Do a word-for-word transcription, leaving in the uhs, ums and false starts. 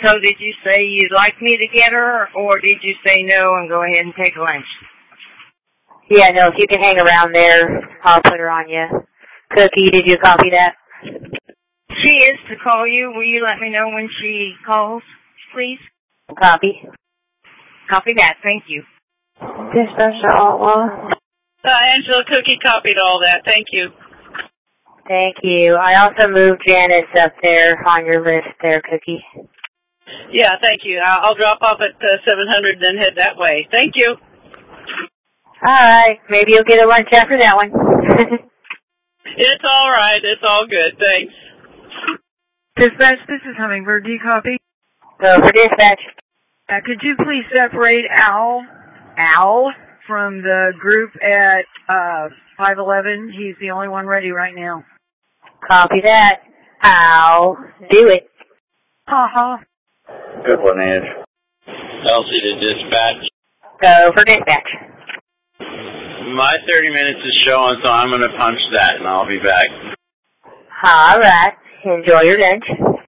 So did you say you'd like me to get her, or did you say no and go ahead and take lunch? Yeah, no, if you can hang around there, I'll put her on you. Cookie, did you copy that? She is to call you. Will you let me know when she calls, please? Copy. Copy that. Thank you. Dispatch to Altlaw. Uh, Angela Cookie copied all that. Thank you. Thank you. I also moved Janice up there on your list there, Cookie. Yeah, thank you. I'll, I'll drop off at uh, seven hundred and then head that way. Thank you. All right. Maybe you'll get a lunch after that one. It's all right. It's all good. Thanks. Dispatch, this is Hummingbird. Do you copy? Go for dispatch. Uh, could you please separate Al, Al, from the group at uh, five eleven? He's the only one ready right now. Copy that. I'll do it. Ha-ha. Good one, Ange. Elsie to dispatch. Go for dispatch. My thirty minutes is showing, so I'm going to punch that, and I'll be back. All right. Enjoy your lunch.